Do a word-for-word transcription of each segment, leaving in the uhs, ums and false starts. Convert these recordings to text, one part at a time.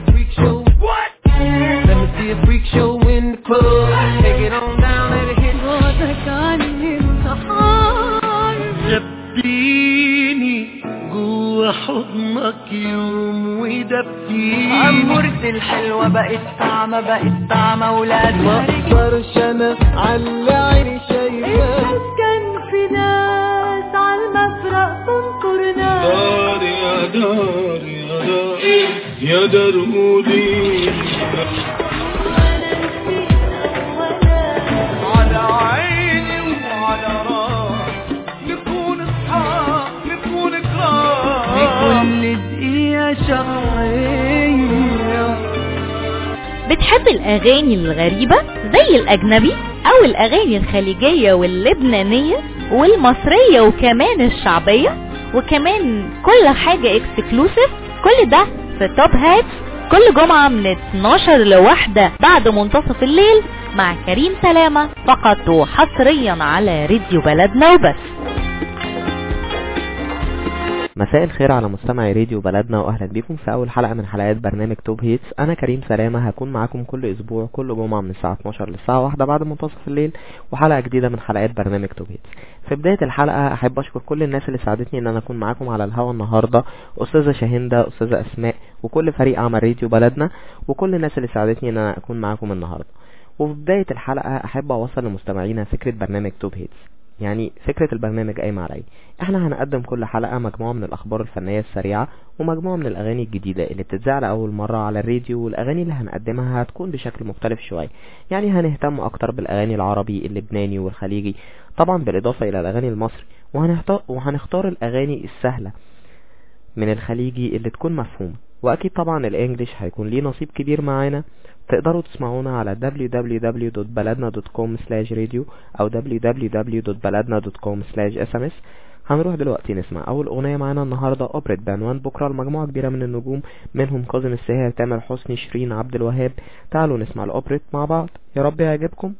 a freak show. What? Let me see a freak show in the club. Take it on down, let it hit. صوتك عني انتحار. دبيني جوا حضنك يوم ودبيني. عمرت الحلوة بقت طعمة بقت طعمة ولاد. ما اقدرش انا على عيني شايفة. كان في ناس عالمفرق تنطرنا. دار يا دار يا دار يا درودي. على عيني وعلى راسي نكون اصحاب نكون كرام. كل دقيقة شقية. بتحب الأغاني الغريبة زي الأجنبي أو الأغاني الخليجية واللبنانية والمصرية وكمان الشعبية وكمان كل حاجة اكسكلوسيف؟ كل ده في توب هاتس كل جمعة من اتناشر لواحدة بعد منتصف الليل مع كريم سلامة فقط وحصريا على راديو بلدنا وبس. مساء الخير على مستمعي راديو بلدنا واهلا بكم في اول حلقة من حلقات برنامج توب هيتس. انا كريم سلامة هكون معاكم كل اسبوع كل جمعة من الساعة اتناشر للساعة واحدة بعد منتصف الليل وحلقة جديدة من حلقات برنامج توب هيتس. في بداية الحلقة احب اشكر كل الناس اللي ساعدتني ان انا اكون معاكم على الهوا النهاردة، استاذة شاهندة، استاذة اسماء، وكل فريق عمل راديو بلدنا وكل الناس اللي ساعدتني ان انا اكون معاكم النهاردة. وفي بداية الحلقة احب اوصل لمستمعينا فكرة برنامج توب هيتس. يعني فكرة البرنامج قايمة على ايه؟ احنا هنقدم كل حلقة مجموعة من الاخبار الفنية السريعة ومجموعة من الاغاني الجديدة اللي بتتذاع لاول مرة على الراديو، والاغاني اللي هنقدمها هتكون بشكل مختلف شوية. يعني هنهتم اكتر بالاغاني العربي اللبناني والخليجي طبعا بالاضافة الى الاغاني المصري، وهنختار, وهنختار الاغاني السهلة من الخليجي اللي تكون مفهومة، واكيد طبعا الانجليش هيكون ليه نصيب كبير معانا. تقدروا تسمعونا على دبليو دبليو دبليو دوت بلدنا دوت كوم سلاش راديو او دبليو دبليو دبليو دوت بلدنا دوت كوم سلاش اس ام اس. هنروح دلوقتي نسمع اول اغنية معانا النهاردة، اوبريت بعنوان بكرة، المجموعة كبيرة من النجوم منهم كاظم الساهر، تامر حسني، شيرين عبد الوهاب. تعالوا نسمع الاوبريت مع بعض، يا رب يعجبكم.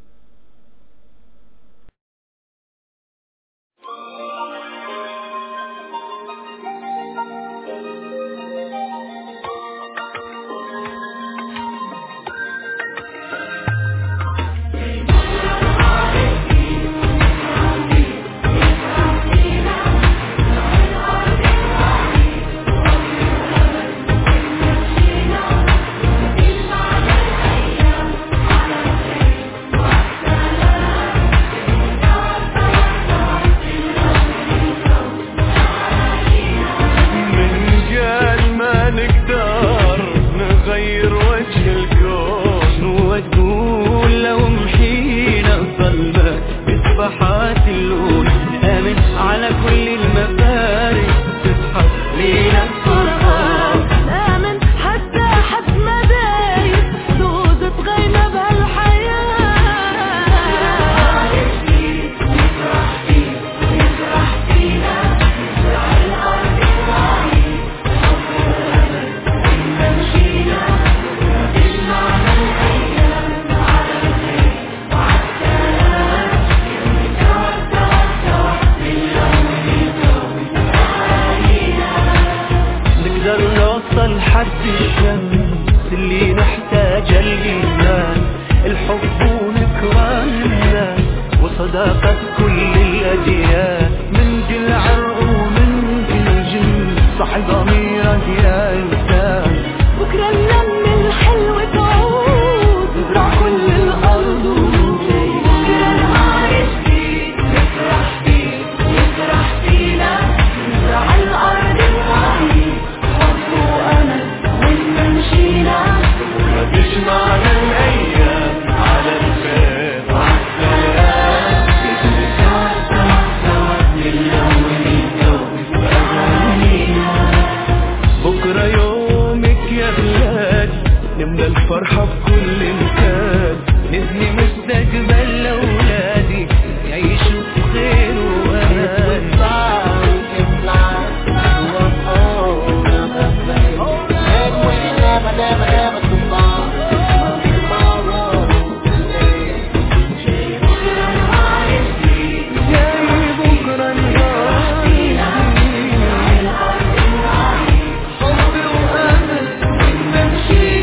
She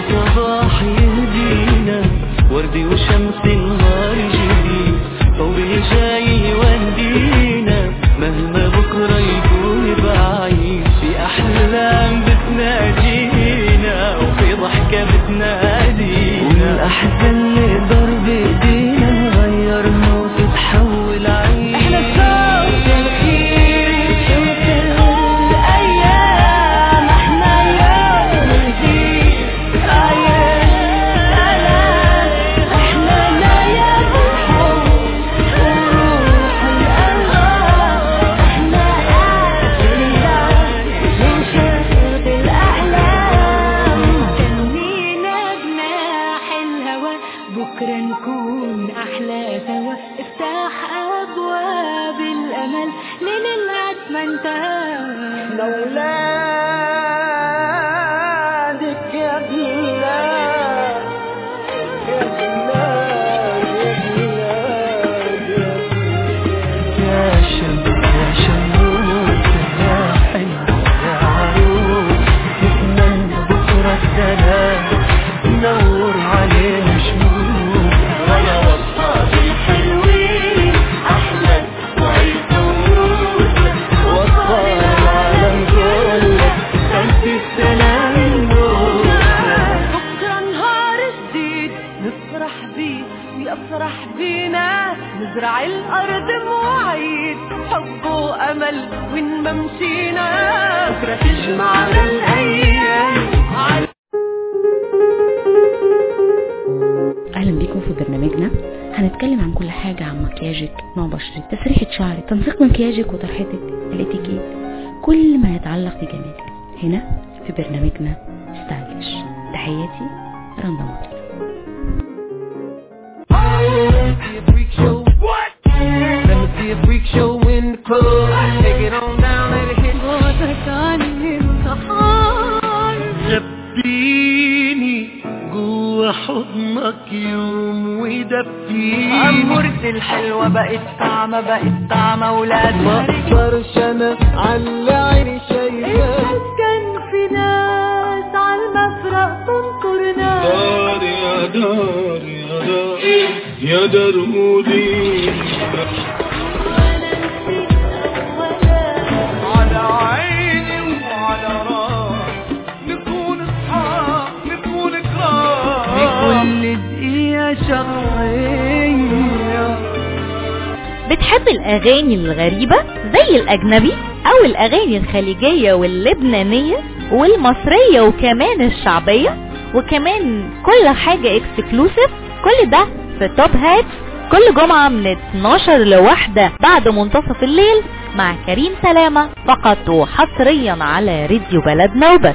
الصباح يهدينا وردي وشمس النهار جديد طوبي جاي يودينا مهما بكرة يكون بعيد في أحلام بتنادينا وفي ضحكة بتنادينا والأحزان نقدر بإيدينا نغيرها وتتحول عيد احنا صوت الخير شوف الأيام احنا يوم جديد عايش سلام احنا نايم الحب وروح الأنهار احنا قاعدين ننشر بالأحلام تنينا جناح الهوى بكرة نكون أحلى سوا افتح أبواب الأمل لنلعب ما انتهى لولادك يا بلاد يا بلاد يا بلاد يا شمس يا شموس يا حلو يا عروس نتمنى بكرة السلام نور عليه شموس ويا وصفاتي الحلوين أحمد وعيد وروس وصفات العالم كله خلف السلام النور بكرة نهار جديد نفرح بيه ويفرح بينا نزرع الأرض مواعيد حب وأمل وين ما مشينا بكرة تجمعنا الأيام اهلا بيكم في برنامجنا. هنتكلم عن كل حاجة، عن مكياجك، نوع بشرتك، تسريحة شعرك، تنسيق مكياجك وطرحتك، الاتيكيت، كل ما يتعلق بجمالك هنا في برنامجنا ستايلش. تحياتي رندا مطر. دبيني جوا حضنك يوم ودبيني أمورت الحلوة بقت طعمة بقت طعمة ولاد ما اقدرش انا على عيني شايفاك كان في ناس عالمفرق تنطرنا دار يا دار يا دار يا درودي على عيني وعلى راسي نكون اصحاب نكون كرام بكل دقيقة شرعية. بتحب الأغاني الغريبة زي الأجنبي أو الأغاني الخليجية واللبنانية والمصرية وكمان الشعبية وكمان كل حاجة اكسكلوسيف؟ كل ده في توب هات كل جمعة من اتناشر لواحدة بعد منتصف الليل مع كريم سلامة فقط وحصريا على راديو بلدنا وبس.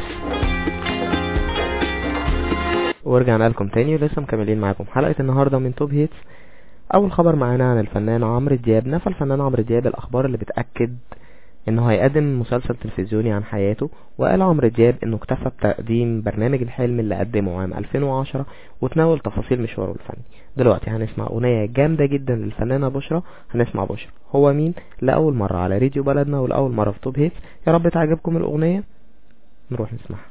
ورجعنا لكم تاني ولسه مكملين معاكم حلقة النهاردة من توب هيتس. اول خبر معانا عن الفنان عمرو دياب. نفى الفنان عمرو دياب الاخبار اللي بتأكد انه هيقدم مسلسل تلفزيوني عن حياته، وقال عمرو دياب انه اكتفى بتقديم برنامج الحلم اللي قدمه عام ألفين وعشرة وتناول تفاصيل مشواره الفني. دلوقتي هنسمع اغنية جامدة جدا للفنانة بشرى. هنسمع بشرى هو مين لأول مرة على راديو بلدنا ولأول مرة في توب هيتس. يا رب تعجبكم الاغنية، نروح نسمعها.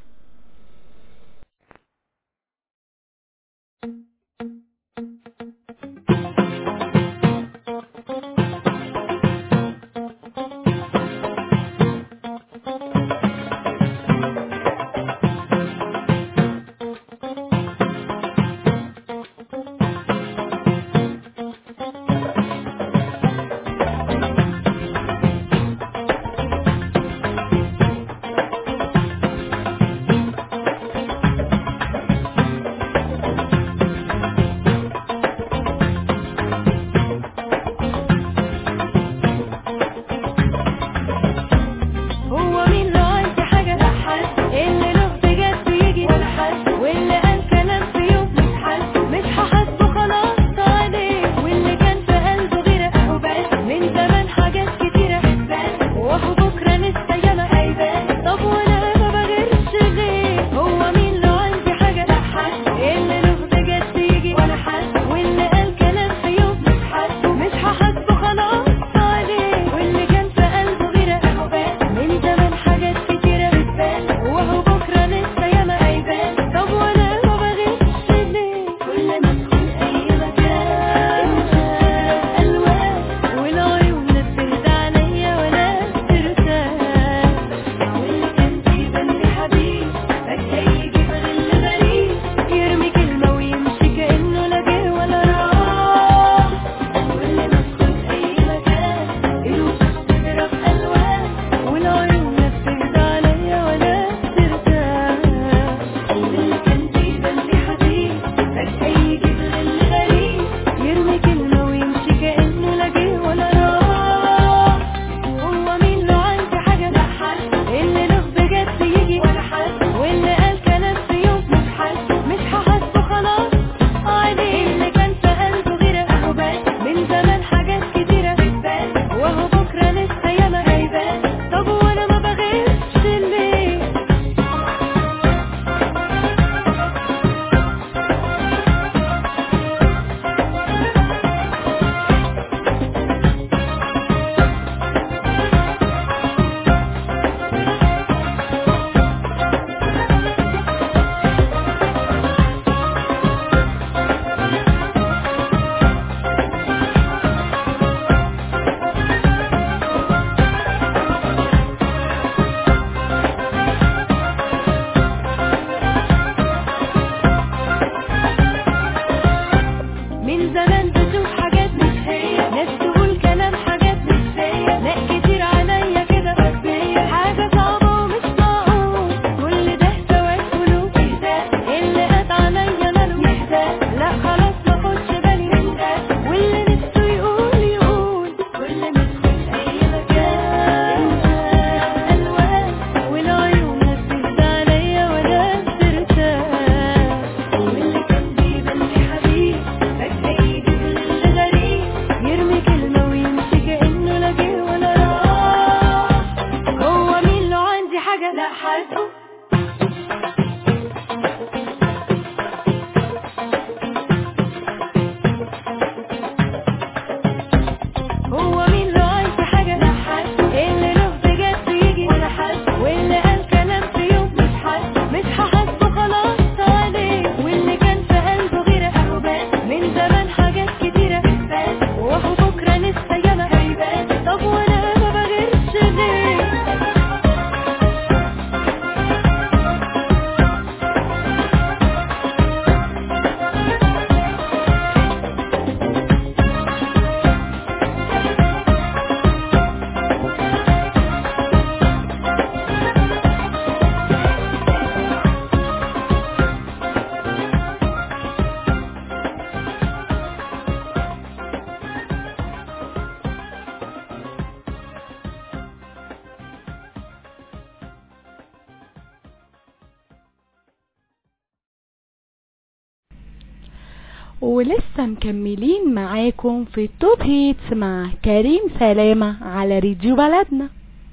ولسه مكملين معاكم في التوب هيتس مع كريم سلامة على راديو بلدنا.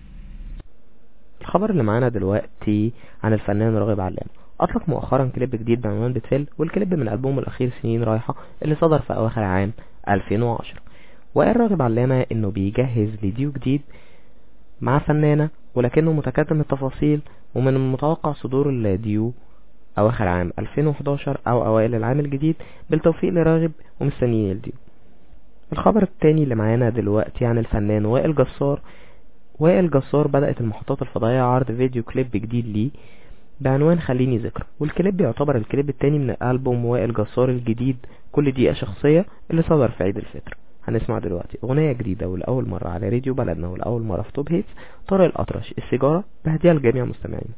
الخبر اللي معانا دلوقتي عن الفنان راغب علامة. اطلق مؤخرا كليب جديد بعنوان بتفل، والكليب من ألبومه الاخير سنين رايحة اللي صدر في اواخر عام ألفين وعشرة. وقال راغب علامة انه بيجهز فيديو جديد مع فنانة، ولكنه متكتم التفاصيل، ومن المتوقع صدور الديو اواخر عام ألفين وحداشر او اوائل العام الجديد. بالتوفيق لراغب ومستنيين الديو. الخبر التاني اللي معانا دلوقتي عن الفنان وائل جسار. وائل جسار بدأت المحطات الفضائية عرض فيديو كليب جديد ليه بعنوان خليني ذكرى، والكليب يعتبر الكليب التاني من ألبوم وائل جسار الجديد كل دقيقة شخصية اللي صدر في عيد الفطر. هنسمع دلوقتي اغنية جديدة ولأول مرة على راديو بلدنا ولأول مرة في توب هيتس، طارق الأطرش السيجارة، بهديها لجميع مستمعين.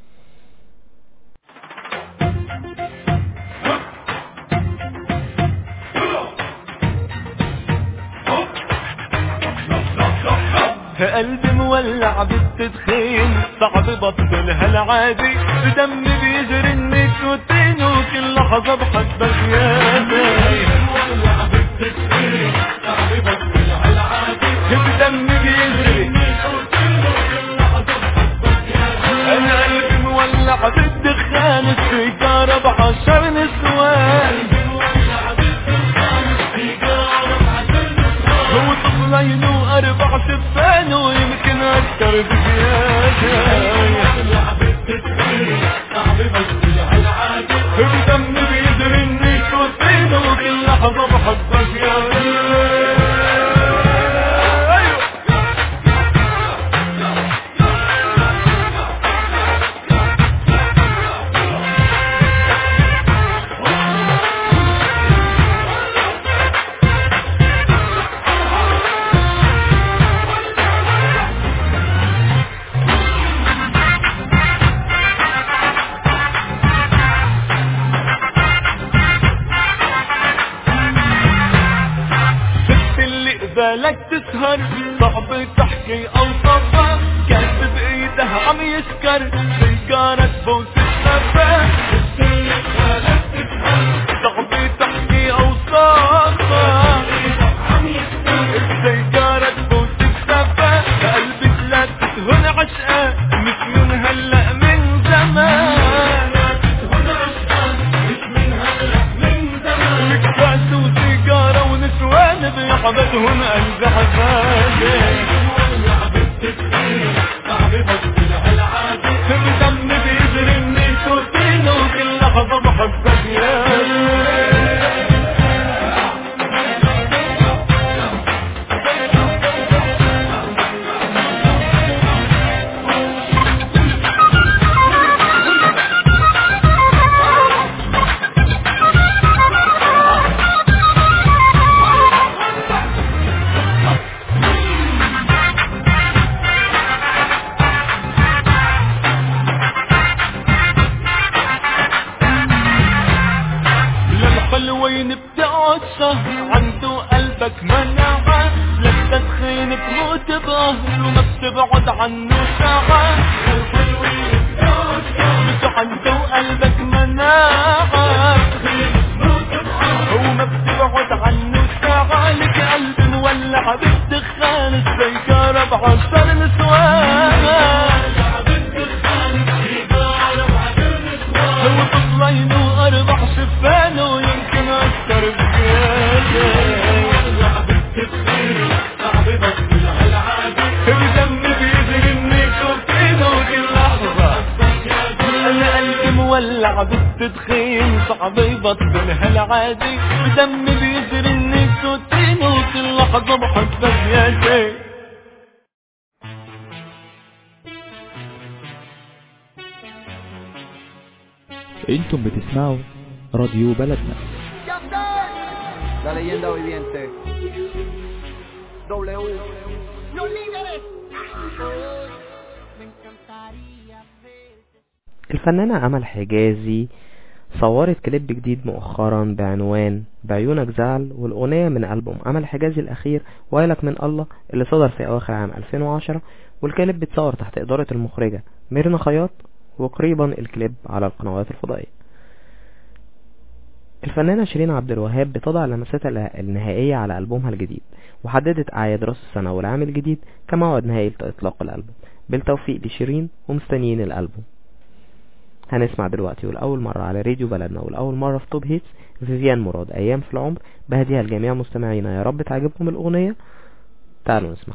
قلبي مولع بالتدخين، صعب بطلها العادي، بدمي بيجري النيكوتين، وكل لحظة بحسها زيادة. مولع بالتدخين، صعب بطلها العادي، بدمي بيجري النيكوتين، وكل لحظة بحسها زيادة. أنا قلبي مولع بالدخان، السيجارة بعشر نسوان. طفلين واربع شبان ويمكن اكتر بزيادة. بدم بيدري النيكوتين، وكل لحظة بحبها زيادة. بالك تسهر صعب تحكي اوصافها، كاتب بايدها عم يسكر، سيجارة تفوت السفة. بالك تسهر صعب تحكي اوصافها، السيجارة تفوت السفة. قلبي لا تهون عشقة، مش من هلأ من زمان. مكاس وسيجارة ونسوان بيحبتهن قلب حسادة. بدم بيجري النيكوتين، وكل لحظة بحبها زيادة. وين بتقعد شهر عنده قلبك مناعة، لا تدخين تموت بقهر وما بتبعد عنه ساعة. بس عنده قلبك مناعة وما بتبعد عنه ساعة. لك قلب مولع بالدخان، السيجارة بعشر نسوان. هو طفلين واربع شفان ويمكن اكتر بزيادة. بدم بيجري النيكوتين، وكل لحظة انا قلبي مولع بالتدخين، صعب يبطلها العادي. بدم بيجري النيكوتين، وكل لحظة بحبها زيادة. انتم بتسمعوا راديو بلدنا. La leyenda viviente. W. Los líderes. الفنانة أمل حجازي صورت كليب جديد مؤخرا بعنوان بعيونك زعل، والأغنية من ألبوم أمل حجازي الأخير ويلك من الله اللي صدر في أواخر عام ألفين وعشرة. والكليب بيتصور تحت إدارة المخرجة ميرنا خياط، وقريبا الكليب على القنوات الفضائية. الفنانة شيرين عبد الوهاب بتضع لمساتها النهائية على ألبومها الجديد، وحددت أعياد راس السنة والعام الجديد كموعد نهائي لإطلاق الألبوم. بالتوفيق لشيرين ومستنيين الألبوم. هنسمع دلوقتي والأول مرة على راديو بلدنا والأول مرة في توب هيتس فيفيان مراد أيام في العمر. بهديها لجميع مستمعينا، يا رب تعجبكم الأغنية. تعالوا نسمع.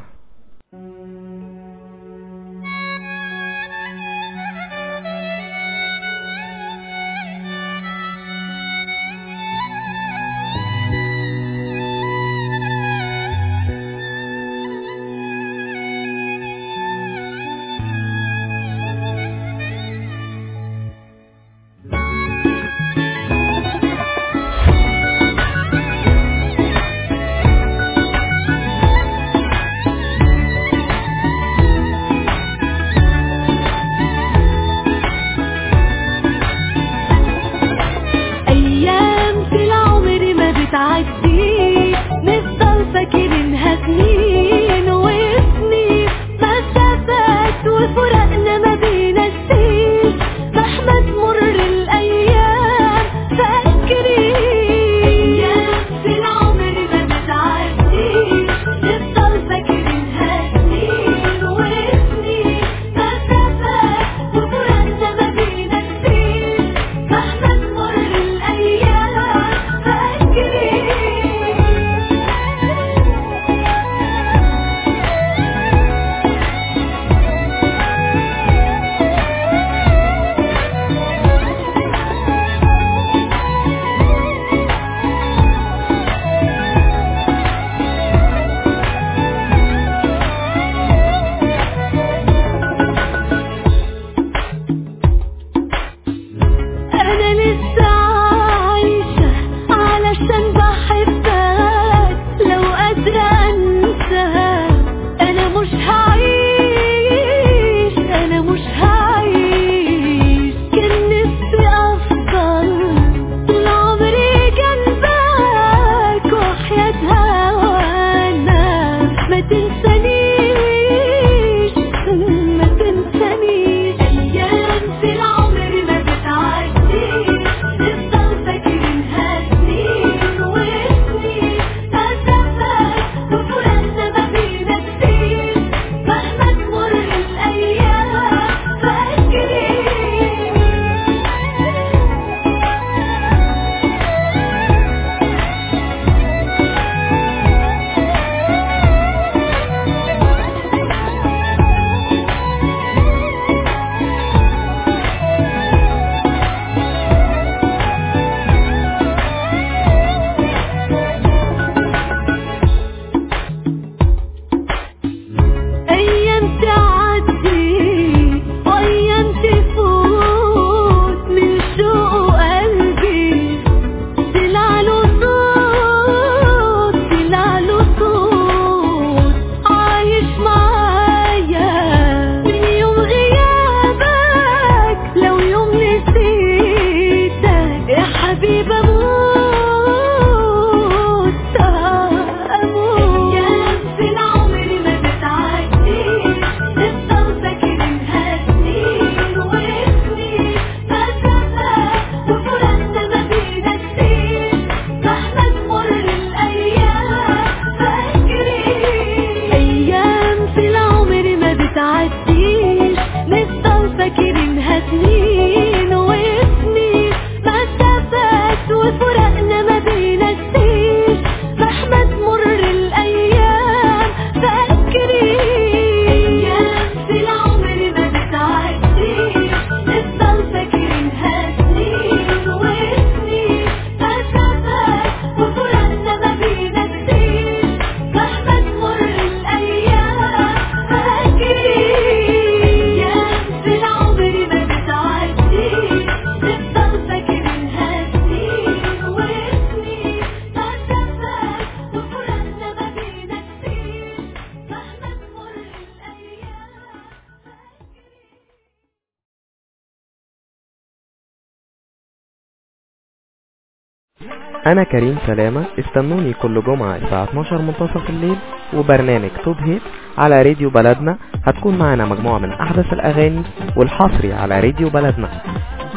انا كريم سلامة، استنوني كل جمعة الساعة اتناشر منتصف الليل وبرنامج توب هيت على راديو بلدنا. هتكون معنا مجموعة من احدث الاغاني والحصري على راديو بلدنا.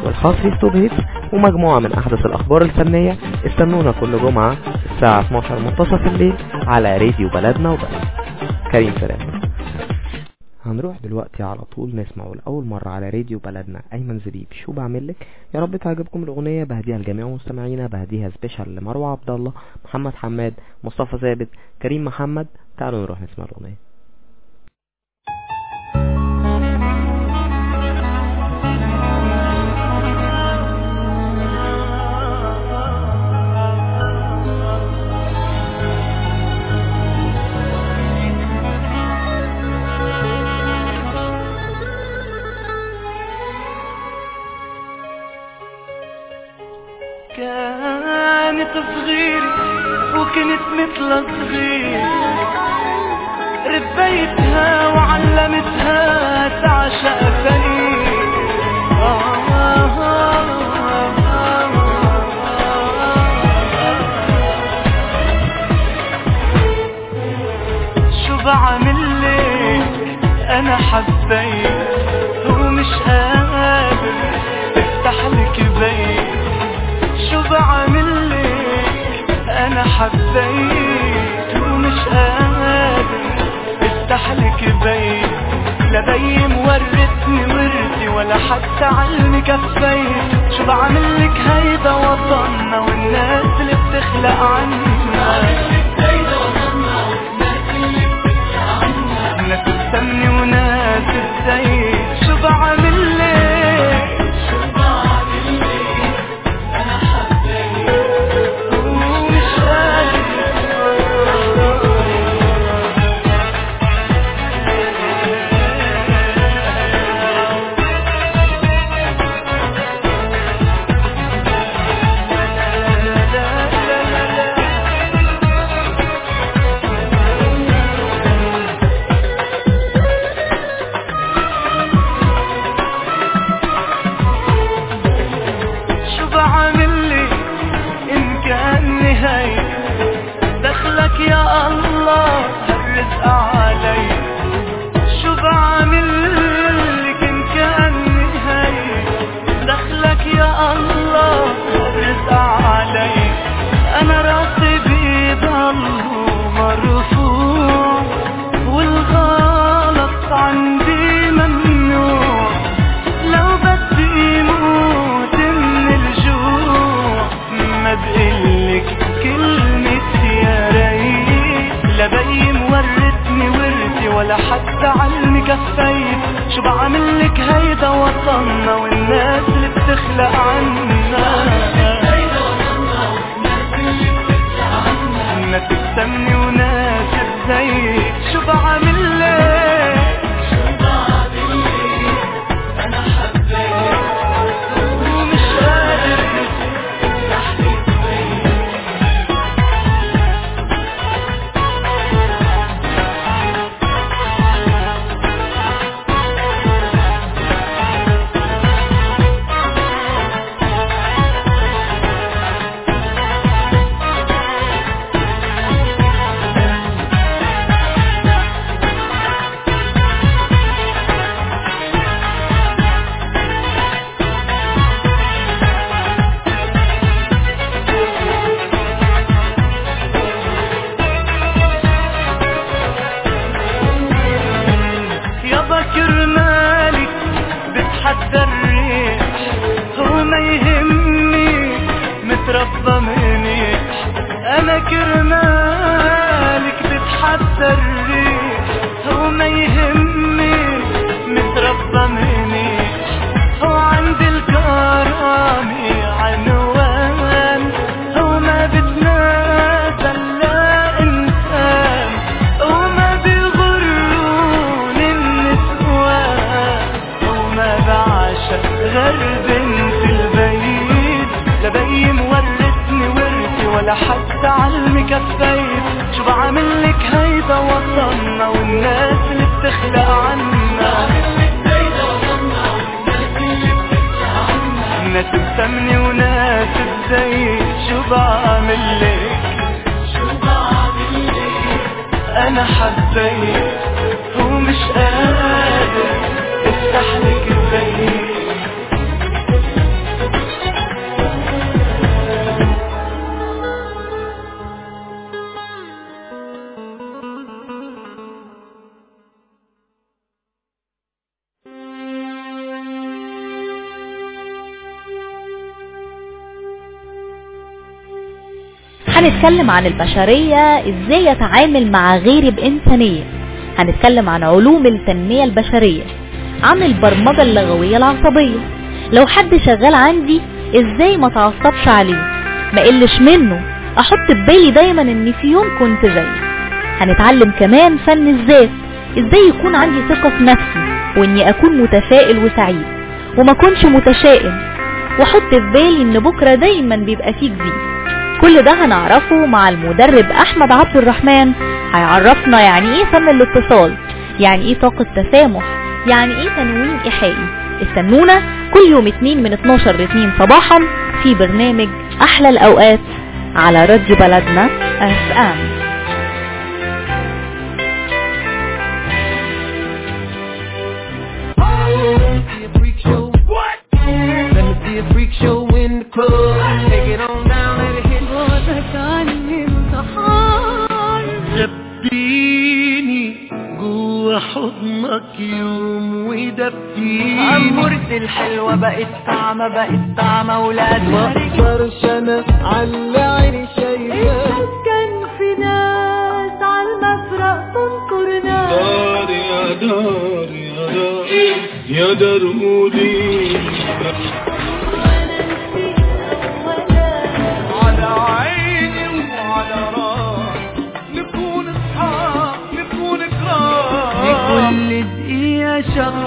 والخاص في توب هيتس ومجموعة من أحدث الأخبار الفنية. استنونا كل جمعة الساعة اتناشر منتصف الليل على راديو بلدنا وبس. كريم سلام. هنروح دلوقتي على طول نسمعه لأول مرة على راديو بلدنا أيمن زبيب شو بعملك. يا رب تعجبكم الأغنية، بهديها لجميع مستمعينا، بهديها سبيشال لمروة عبد الله، محمد حماد، مصطفى ثابت، كريم محمد. تعالوا نروح نسمع الأغنية. كانت صغيرة وكنت مثل صغير، ربيتها وعلمتها تعشق فقير. شو بعملك انا حبيت ومش قادر افتح لك بيت. شو بعملك انا حبيت ومش قادر افتح لك بيت. لا بي مورتني ورثي ولا حتى علمي كفيت. شو بعملك هيدا وطننا والناس اللي بتخلق عنا، ناس بتسمني وناس بتزيد. شو بعملك ولا حتى علمي كفيت. شو بعملك هيدا وطننا والناس اللي بتخلق عنا، ناس بتسمني وناس بتزيد. شو بعملك انا حبيت ومش قادر افتح لك بيت. أنا كرمالك بتحدى الريح وما يهمني متربى منيح. وعندي الكرامي عنوان وما بتنازل لا إنسان، وما بيغروني النسوان، وما بعشق غير بنت البيت. لا بي مورتني ورثي ولا حتى علمي كفيت. شو بعملك هيدا وطننا والناس اللي بتخلق عنا، ناس بتسمني وناس بتزيد. شو بعملك انا حبيت ومش قادر افتح لك البيت. هنتكلم عن البشرية ازاي يتعامل مع غيره بإنسانية. هنتكلم عن علوم التنمية البشرية، عن البرمجة اللغوية العصبية. لو حد شغال عندي ازاي ما تعصبش عليه، ما قلش منه، احط ببالي دايما ان في يوم كنت زيه. هنتعلم كمان فن الذات، ازاي يكون عندي ثقة في نفسي واني اكون متفائل وسعيد وما كنش متشائم، واحط في بالي ان بكرة دايما بيبقى فيه جديد. كل ده هنعرفه مع المدرب احمد عبد الرحمن. هيعرفنا يعني ايه فن الاتصال، يعني ايه طاقة تسامح، يعني ايه تنويم ايحائي. استنونا كل يوم اتنين من اتناشر ل اتنين صباحا في برنامج احلى الاوقات على راديو بلدنا اف ام. دبيني جوا حضنك يوم ودفيني، عمرت الحلوة بقت طعمة بقت طعمة ولاد ما اقدرش انا على عيني شايفة. كان في ناس عالمفرق تنطرنا، دار يا دار يا دار يا درمولي على عيني وعلى راسي، نكون اصحاب نكون كرام لكل دقيقة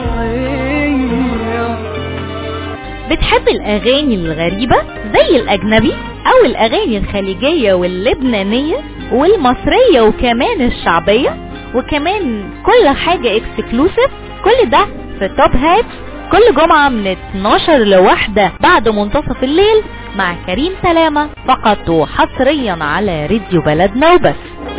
شهرية. بتحب الاغاني الغريبة زي الاجنبي او الاغاني الخليجية واللبنانية والمصرية وكمان الشعبية وكمان كل حاجة اكسكلوسيف؟ كل ده في توب هات كل جمعة من اتناشر لواحدة بعد منتصف الليل مع كريم سلامة، فقط وحصريا على راديو بلدنا وبس.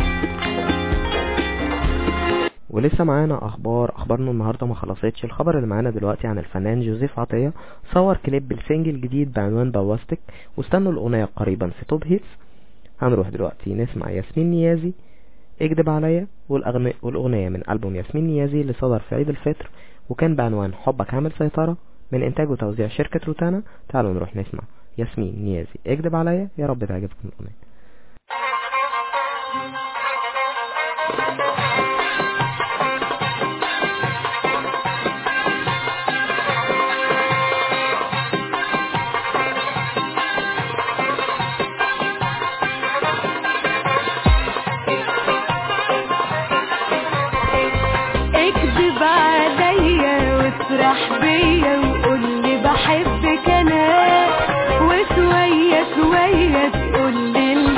ولسه معانا اخبار. اخبارنا النهارده ما خلصتش. الخبر اللي معانا دلوقتي عن الفنان جوزيف عطية، صور كليب السنجل جديد بعنوان بواستك، واستنوا الاغنيه قريبا في توب هيتس. هنروح دلوقتي نسمع ياسمين نيازي اكدب عليا، والاغنيه من البوم ياسمين نيازي اللي صدر في عيد الفطر وكان بعنوان حبك عامل سيطره من انتاج وتوزيع شركه روتانا. تعالوا نروح نسمع ياسمين نيازي اكدب عليا. يا رب تعجبكم الاغنيه. اكذب عليا وافرح بيا وقولي بحبك انا، وشوية شوية تقولي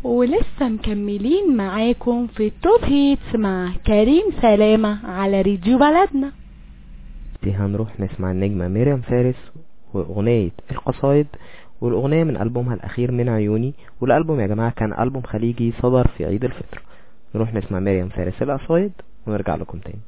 ولسه مكملين معاكم في التوب هيتس مع كريم سلامة على راديو بلدنا. هنروح نسمع النجمة مريم فارس واغنية القصايد، والاغنية من ألبومها الاخير من عيوني. والالبوم يا جماعة كان ألبوم خليجي صدر في عيد الفطر. نروح نسمع مريم فارس القصايد ونرجع لكم تاني.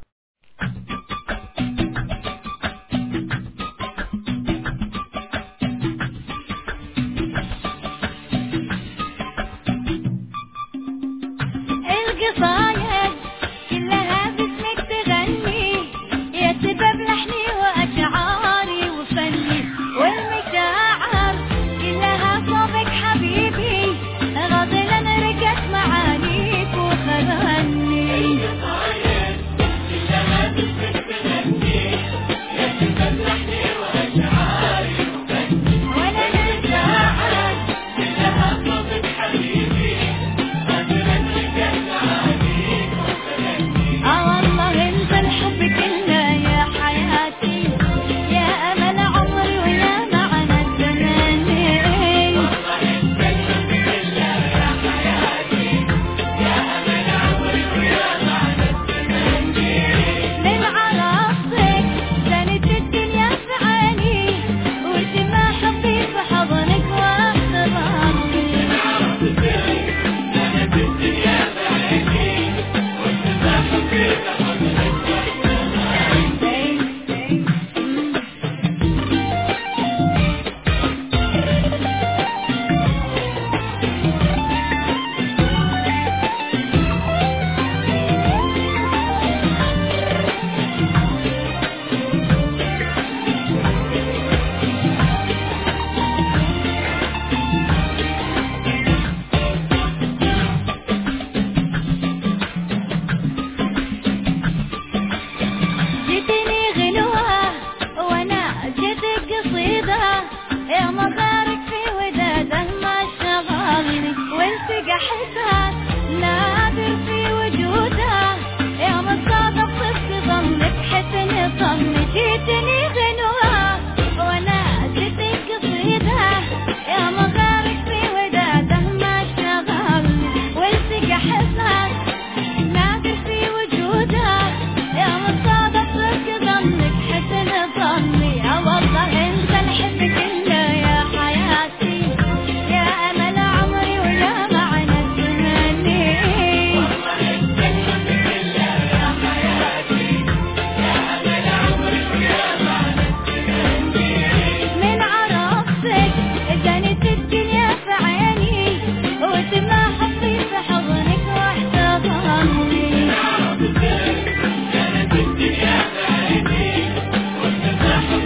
القصايد كلها باسمك تغني، يا سبب لحني وأشعاري وفني، والمشاعر كلها صوبك حبيبي، غاضلا رقت معانيك وخلاني. القصايد كلها باسمك تغني، يا سبب لحني وأشعاري وفني، والمشاعر كلها صوبك حبيبي، غاضلا رقت معانيك وخلاني. اه والله انت الحب كله يا حياتي، يا امل عمري ويا معنى الزمان. والله انت الحب كله يا حياتي، يا امل عمري ويا معنى الزمان. من عرفتك كانت الدنيا في عيني، وانت ما حبي في حضنك واحتضني. من عرفتك كانت الدنيا في عيني، وانت ما حبي في حضنك جيتني غنوة وانا جيتك قصيدة، يا مبارك في وداده ما شغلني، والتقى حسن نادر في وجوده، يا مصادف صدق ظنك حسن ظني. جيتني غنوة وانا جيتك قصيدة، يا مبارك في وداده ما شغلني، والتقى حسن نادر في وجوده، يا مصادف صدق ظنك حسن ظني. اه والله انت الحب كله يا حياتي، يا امل عمري ويا معنى الزمان. والله انت الحب كله يا حياتي، يا امل عمري ويا معنى الزمان. من عرفتك كانت الدنيا في عيني، وانت ما حبي في حضنك واحتضني. من عرفتك كانت الدنيا في عيني، وانت ما حبي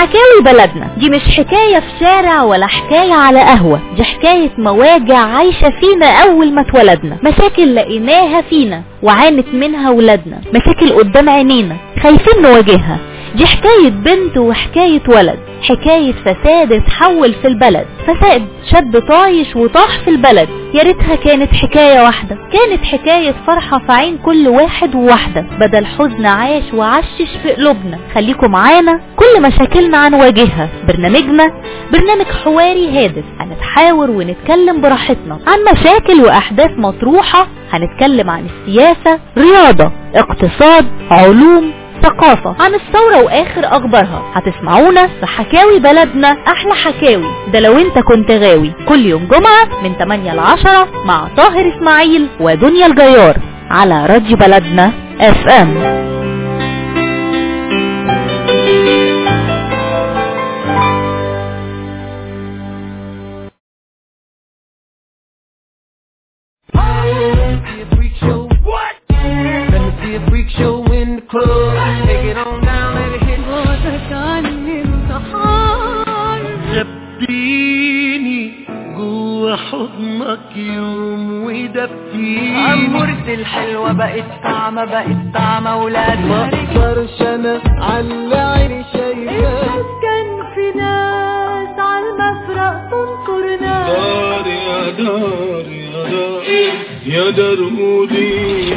حكاوي بلدنا دي مش حكاية في شارع ولا حكاية على قهوة، دي حكاية مواجع عايشة فينا اول ما اتولدنا، مشاكل لقيناها فينا وعانت منها ولادنا، مشاكل قدام عينينا خايفين نواجهها. دي حكاية بنت وحكاية ولد، حكاية فساد اتحول في البلد، فساد شاب طايش وطاح في البلد. يا ريتها كانت حكاية واحدة، كانت حكاية فرحة في عين كل واحد وواحدة، بدل حزن عاش وعشش في قلوبنا. خليكم معانا كل مشاكلنا هنواجهها. برنامجنا برنامج حواري هادف، هنتحاور ونتكلم براحتنا عن مشاكل واحداث مطروحة. هنتكلم عن السياسة، رياضة، اقتصاد، علوم، ثقافة، عن الثورة واخر اخبارها. هتسمعونا في حكاوي بلدنا، احلى حكاوي، ده لو انت كنت غاوي، كل يوم جمعة من تمانية ل عشرة مع طاهر اسماعيل ودنيا الجيار على راديو بلدنا اف ام. خبيني جوا حضنك يوم ودفيني، عمرت الحلوة بقت طعمة بقت طعمة ولاد. ما اقدرش انا على عيني شايفاه، كان في ناس عالمفرق تنكرنا. دار يا دار يا دار يا دار مودي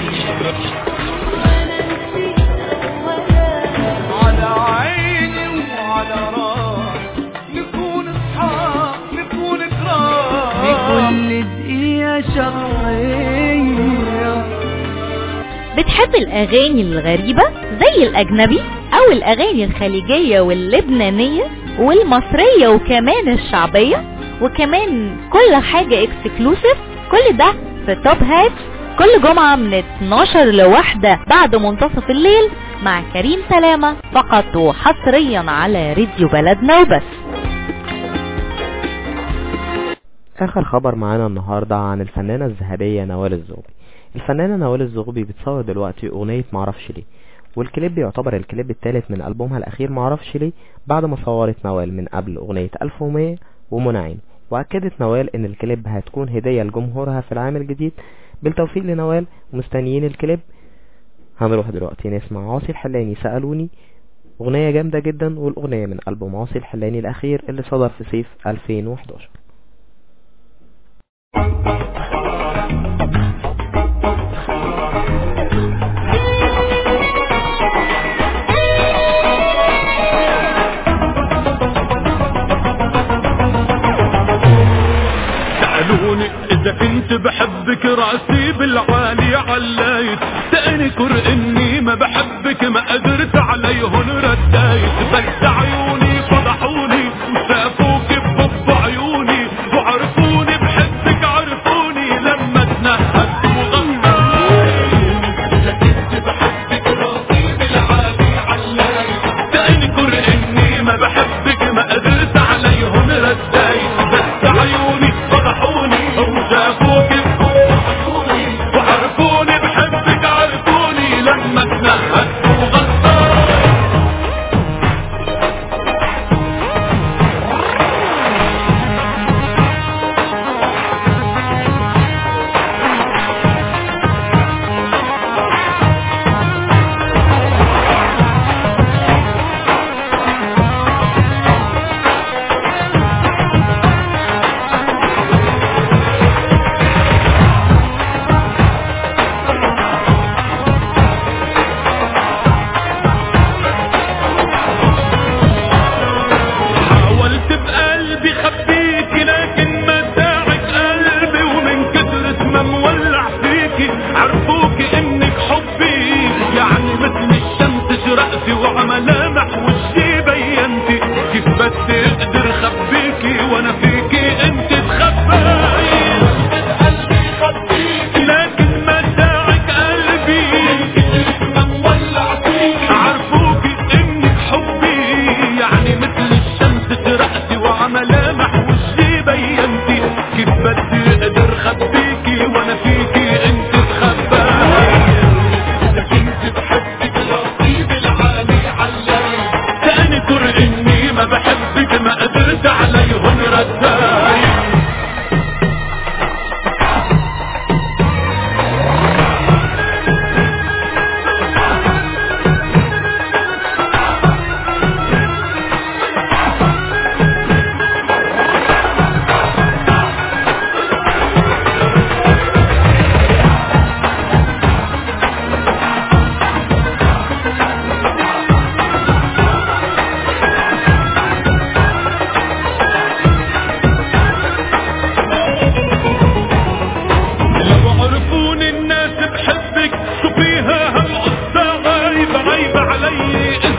على عيني وعلى راسي، نكون اصحاب نكون كرام بكل دقيقة شخصية. بتحب الاغاني الغريبة زي الاجنبي او الاغاني الخليجية واللبنانية والمصرية وكمان الشعبية، وكمان كل حاجة اكسكلوسيف. كل ده في توب هات كل جمعة من اتناشر لواحدة بعد منتصف الليل مع كريم سلامة، فقط وحصريا على راديو بلدنا وبس. اخر خبر معانا النهاردة عن الفنانة الذهبية نوال الزغبي. الفنانة نوال الزغبي بتصور دلوقتي اغنية معرفش ليه، والكليب يعتبر الكليب الثالث من ألبومها الاخير معرفش ليه، بعد ما صورت نوال من قبل اغنية ألف ومية ومنى عين. واكدت نوال ان الكليب هتكون هدية لجمهورها في العام الجديد. بالتوفيق لنوال ومستنيين الكليب. هنروح دلوقتي نسمع عاصي الحلاني سألوني، اغنية جامدة جدا، والاغنية من ألبوم عاصي الحلاني الاخير اللي صدر في صيف ألفين وحداشر. سألوني إذا كنت بحبك راسي بالعالي علايت، تأنكر إني ما بحبك ما قدرت عليهن ردايت، بس عيوني فضحوني وشافوك بحب عيوني وعرفوني بحبك عرفوني لما تنهدت وغمضت. إذا كنت بحبك راسي بالعالي علايت، تأنكر إني ما بحبك ما قدرت عليهن ردايت، بس عيوني فضحوني وشافوك بحب عيوني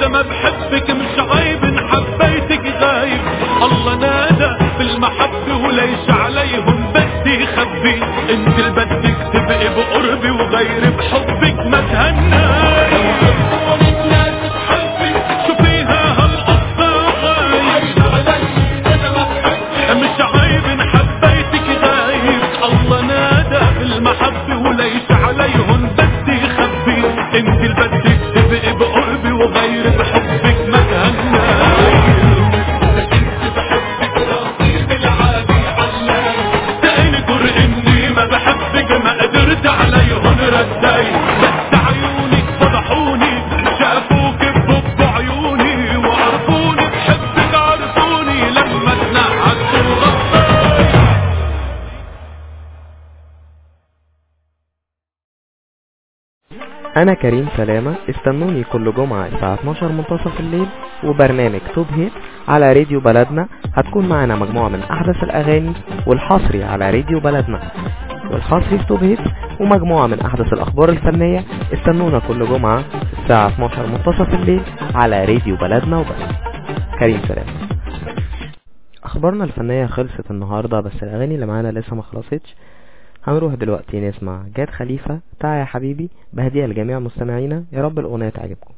ما بحبك مش عيب ان حبيتك غايب. الله نادى بالمحبة وليش عليهم بدي خبي. انت اللي بدك تبقي بقربي وغيري بحبك ما تهنى. شو فيها هالقصة مش عيب ان حبيتك غايب. الله نادى بالمحبة وليش عليهم بدي خبي. انت اللي بدك تبقي بقربي وغيري بحبك ما تهنى. انا كريم سلامة، استنوني كل جمعة الساعة اتناشر منتصف الليل وبرنامج توب هيت على راديو بلدنا. هتكون معنا مجموعة من احدث الاغاني والحصري على راديو بلدنا والحصري في توب هيت ومجموعة من احدث الاخبار الفنية. استنونا كل جمعة الساعة اتناشر منتصف الليل على راديو بلدنا وبس. كريم سلامة. اخبارنا الفنية خلصت النهاردة بس الاغاني اللي معانا لسه ما خلصتش. هنروح دلوقتي نسمع جاد خليفة تعا يا حبيبي بهدية لجميع مستمعينا. يا رب الأغنية تعجبكم.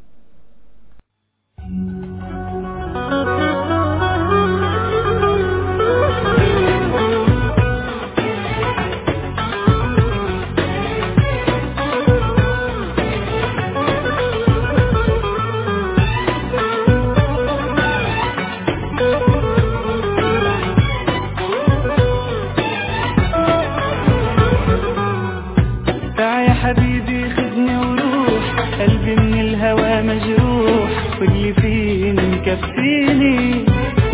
حبيبي خدني وروح قلبي من الهوى مجروح واللي فيني مكفيني.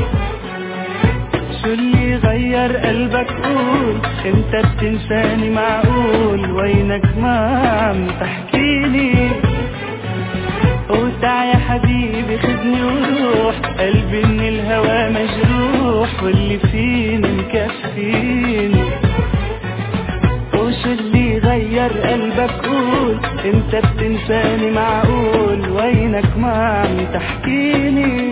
شو اللي غير قلبك قول انت بتنساني معقول وينك ما عم تحكيني. وتع يا حبيبي خدني وروح قلبي من الهوى مجروح واللي فيني مكفيني. وشو اللي غير قلبك قول انت بتنساني معقول وينك ما عم تحكيني.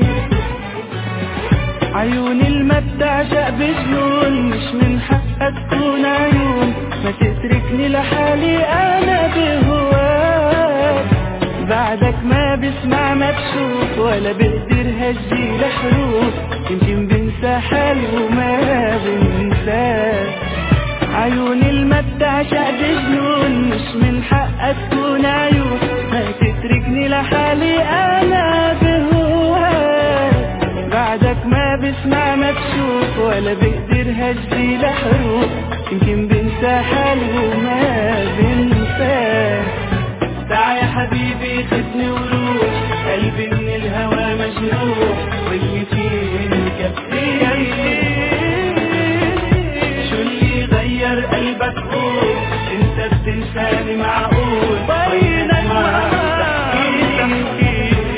عيوني الما بتعشق بجنون مش من حقك تكون عيون ما تتركني لحالي انا بهواك. بعدك ما بسمع ما بشوف ولا بقدر هجي لحروف يمكن بنسى حالي وما بنساك. عيوني الما بتعشق بجنون مش من حقك تكون عيون ما تتركني لحالي انا بهواك. بعدك ما بسمع ما بشوف ولا بقدر هجي لحروف يمكن بنسى حالي وما بنساك. تعا يا حبيبي خدني وروح قلبي من الهوى مجروح واللي فيه مكفيني. غير قلبك قول انت بتنساني معقول وينك ما تحكيني.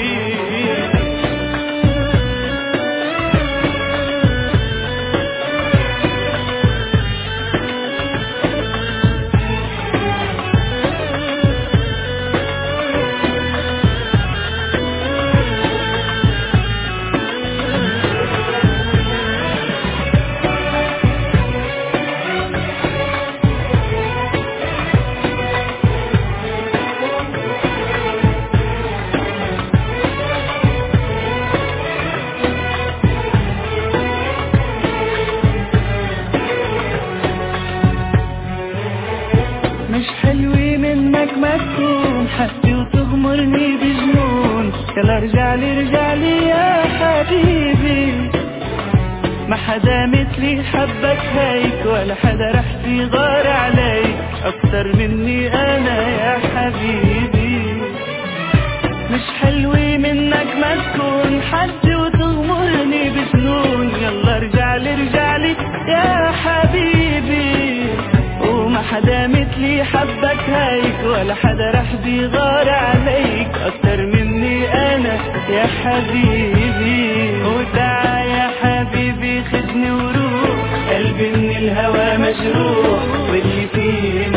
يلا رجعلي رجعلي يا حبيبي ما حدا مثلي حبك هيك ولا حدا رح يغار عليك اكتر مني انا يا حبيبي. مش حلوة منك ما تكون حد وتغمرني بسنون. يلا رجعلي رجعلي يا حبيبي وما حدا مثلي حبك هيك ولا حدا رح يغار عليك اكتر مني انا يا حبيبي. وتعا يا حبيبي خدني وروح قلبي من الهوى مجروح واللي فيه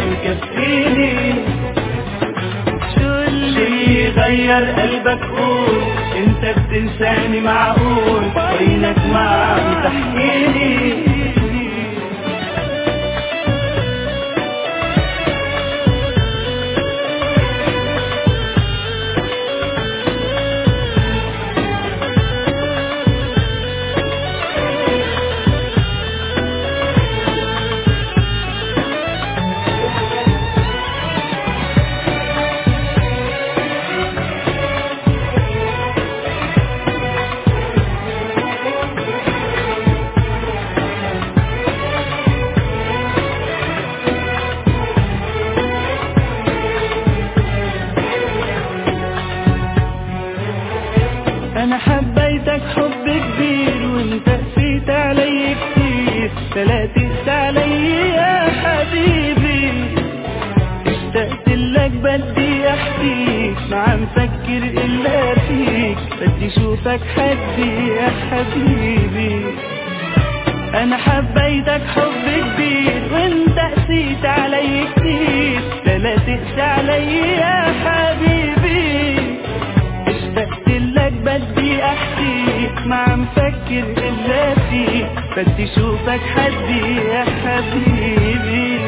مكفيني. شو اللي غير قلبك قول انت بتنساني معقول وينك ما عم تحكيلي. انا حبيتك حب كبير وانت قسيت علي كتير، فلا تقسى علي يا حبيبي. اشتقت لك بدي احكيك، ما عم فكر الا فيك، بدي شوفك حدي يا حبيبي. انا حبيتك حب كبير وانت قسيت علي كتير، فلا تقسى علي يا حبيبي. اشتقت لك بدي احكيك، ما عم فكر الا فيك، بدي شوفك حدي يا حبيبي.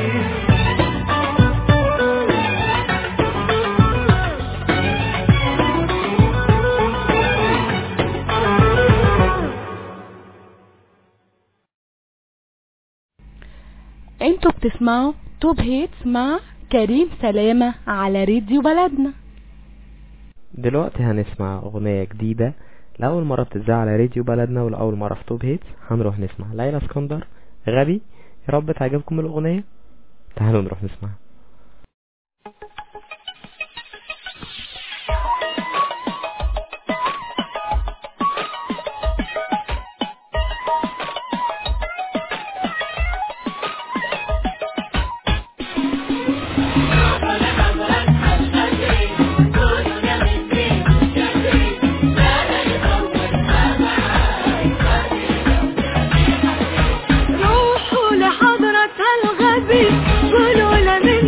انتوا بتسمعوا توب هيتس مع كريم سلامة على راديو بلدنا. دلوقتي هنسمع اغنية جديدة لأول مرة بتذاع على راديو بلدنا ولأول مرة في توب هيتس. هنروح نسمع ليلى اسكندر غبي. يا رب تعجبكم الاغنية، تعالوا نروح نسمع. روحوا لحضرة الغبي قولوا له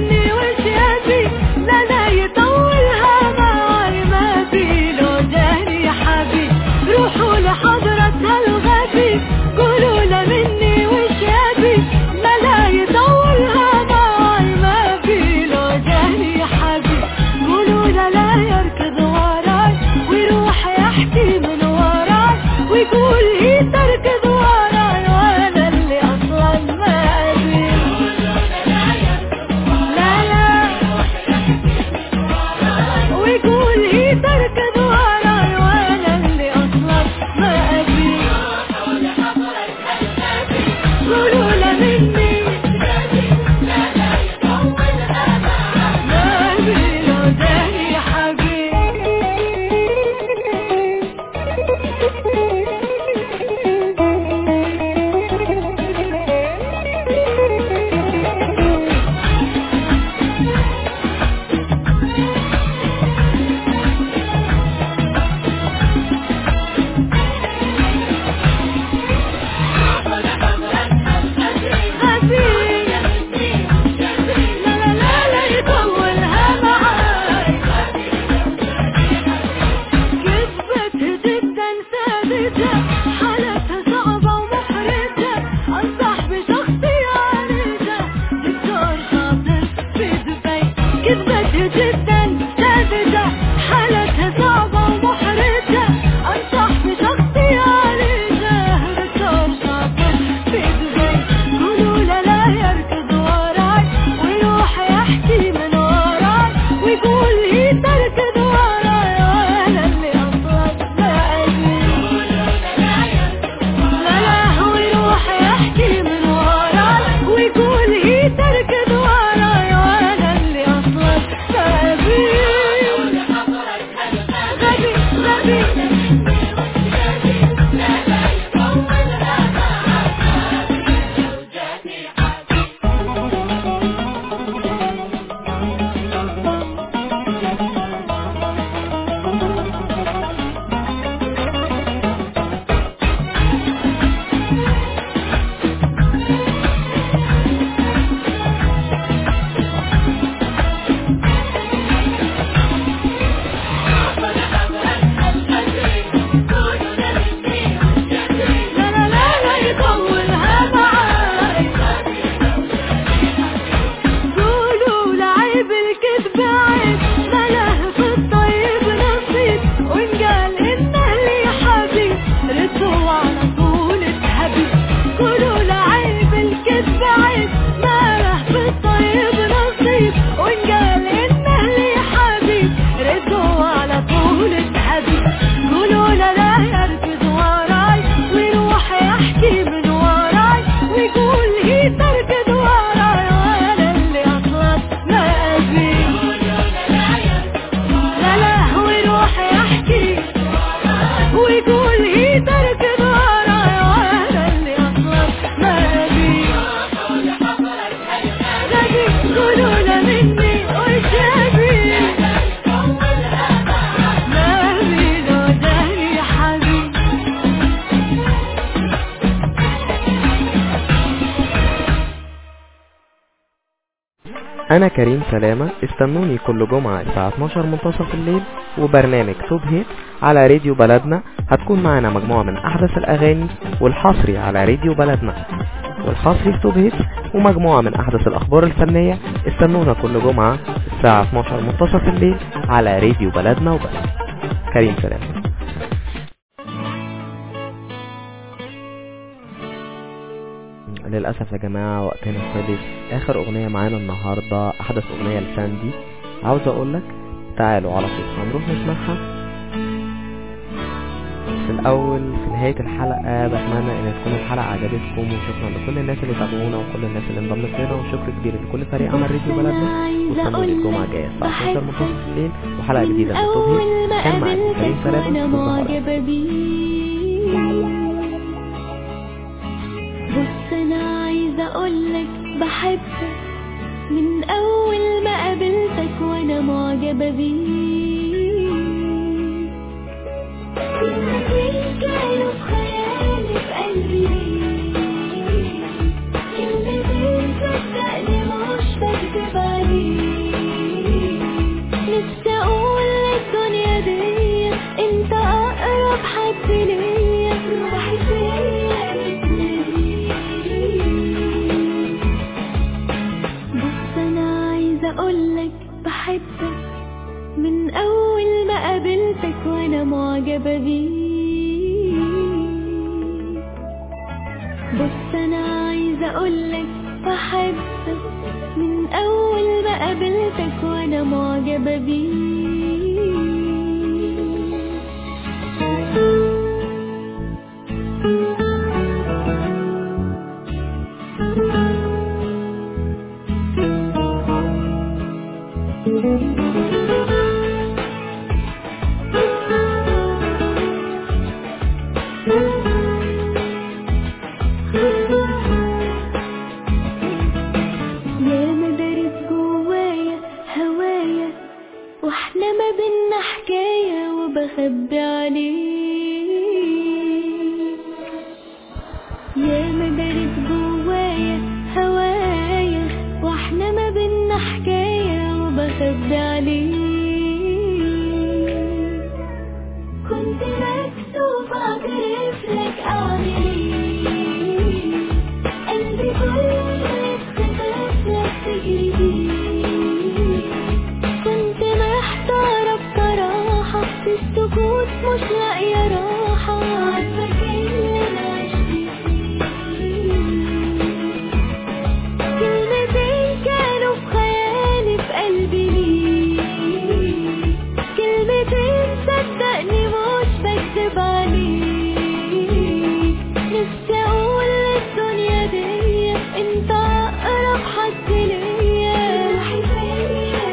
انا كريم سلامة، استنوني كل جمعة الساعة اتناشر منتصف الليل وبرنامج توب هيت على راديو بلدنا. هتكون معنا مجموعة من احدث الاغاني والحصري على راديو بلدنا، والحصري في توب هيت ومجموعة من احدث الاخبار الفنية. استنونا كل جمعة الساعة اتناشر منتصف الليل على راديو بلدنا وبس. كريم سلامة. للأسف يا جماعة وقتنا خلص. آخر أغنية معانا النهاردة أحدث أغنية لساندي. عاوز أقولك تعالوا على صوت هنروح نسمعها. في الأول في نهاية الحلقة بتمنى إن تكون الحلقة عجبتكم، وشكرا لكل الناس اللي تابعونا وكل الناس اللي انضمت لنا، وشكر كبير لكل فريق عمل راديو بلدنا. واستنوني الجمعة الجاية الساعة اتناشر منتصف الليل وحلقة جديدة من توب هيت. كان معاكم كريم سلامة. بص انا عايزة اقولك بحبك من اول ما قابلتك وانا معجبة بيك. كلمتين كانوا في خيالي في قلبي، كلمتين صدقني مش بكذب عليك. نفسي اقول للدنيا دي انت اقرب حد ليا، روحي فيا اقولك بحبك من اول ما قابلتك وانا معجبة بيك. بص انا عايزة اقولك بحبك من اول ما قابلتك وانا معجبة بيك. بخبي عليك يا مدارس جوايا هوايا، واحنا ما بينا حكاية وبخبي عليك. كنت مكسوف اعترف لك اعمل ايه، قلبي كله اتخطف لك تجري بيه. كنت محتارة بصراحة في السكوت مش لاقية راحة، عارفة اللي انا عشت فيه. كلمتين كانوا في خيالي في قلبي ليه، كلمتين صدقني مش بكذب عليك. نفسي اقول للدنيا دي انت اقرب حد ليا، روحي فيا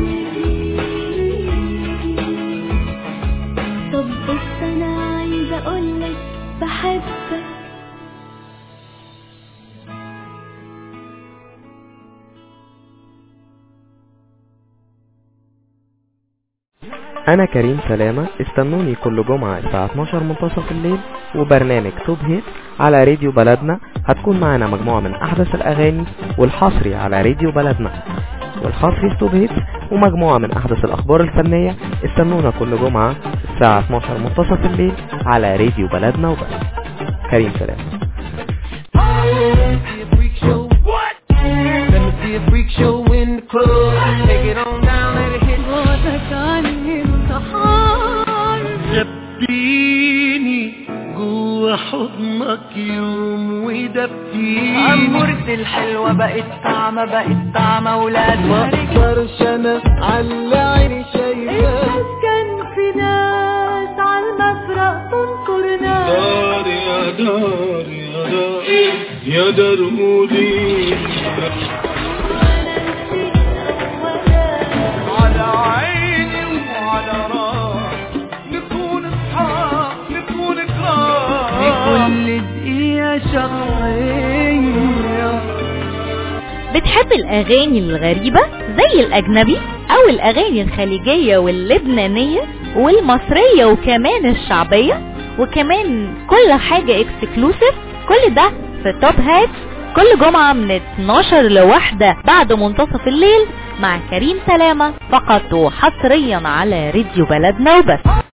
طب بص انا عايزة اقولك بحبك. انا كريم سلامة، استنوني كل جمعة الساعة اتناشر منتصف الليل وبرنامج توب هيت على راديو بلدنا. هتكون معنا مجموعة من احدث الاغاني والحصري على راديو بلدنا، والحصري في توب هيت ومجموعة من احدث الاخبار الفنية. استنونا كل جمعة الساعة اتناشر منتصف الليل على راديو بلدنا وبس. كريم سلامة. دبيني جوا حضنك يوم ودبيني، عمرت الحلوة بقت طعمة بقت طعمة ولاد. ما اقدرش انا على عيني شايفة، كان في ناس عالمفرق تنطرنا. دار يا دار يا دار يا درمودي على عيني وعلى راسي، نكون اصحاب نكون كرام لكل دقيقة شخصية. بتحب الأغاني الغريبة زي الأجنبي أو الأغاني الخليجية واللبنانية والمصرية وكمان الشعبية، وكمان كل حاجة اكسكلوسيف. كل ده في توب هيت كل جمعة من اتناشر لواحدة بعد منتصف الليل مع كريم سلامة، فقط وحصريا على راديو بلدنا وبس.